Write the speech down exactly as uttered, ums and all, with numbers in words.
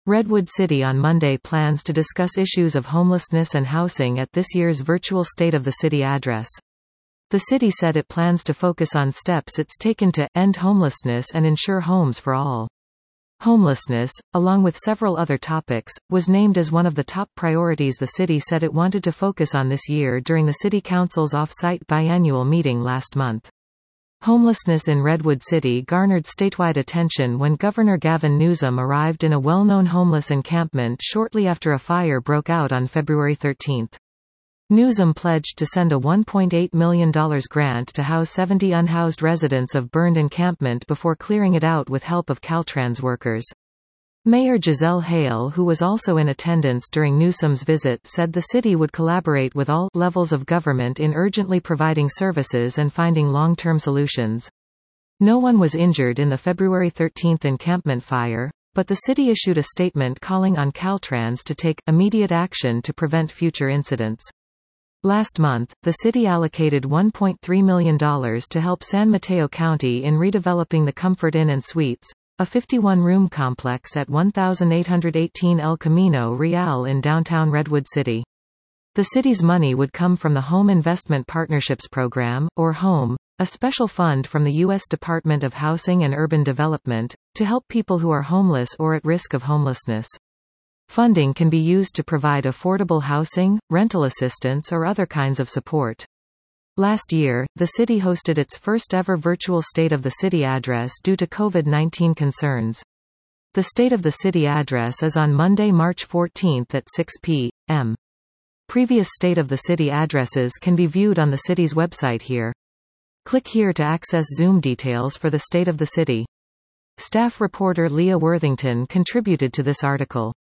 Redwood City on Monday plans to discuss issues of homelessness and housing at this year's virtual State of the City address. The city said it plans to focus on steps it's taken to end homelessness and ensure homes for all. Homelessness, along with several other topics, was named as one of the top priorities the city said it wanted to focus on this year during the City Council's off-site biannual meeting last month. Homelessness in Redwood City garnered statewide attention when Governor Gavin Newsom arrived in a well-known homeless encampment shortly after a fire broke out on February thirteenth. Newsom pledged to send a one point eight million dollars grant to house seventy unhoused residents of burned encampment before clearing it out with help of Caltrans workers. Mayor Giselle Hale, who was also in attendance during Newsom's visit, said the city would collaborate with all levels of government in urgently providing services and finding long-term solutions. No one was injured in the February thirteenth encampment fire, but the city issued a statement calling on Caltrans to take immediate action to prevent future incidents. Last month, the city allocated one point three million dollars to help San Mateo County in redeveloping the Comfort Inn and Suites, a fifty-one room complex at eighteen eighteen El Camino Real in downtown Redwood City. The city's money would come from the Home Investment Partnerships Program, or HOME, a special fund from the U S Department of Housing and Urban Development, to help people who are homeless or at risk of homelessness. Funding can be used to provide affordable housing, rental assistance or other kinds of support. Last year, the city hosted its first-ever virtual State of the City address due to COVID nineteen concerns. The State of the City address is on Monday, March fourteenth at six p m Previous State of the City addresses can be viewed on the city's website here. Click here to access Zoom details for the State of the City. Staff reporter Leah Worthington contributed to this article.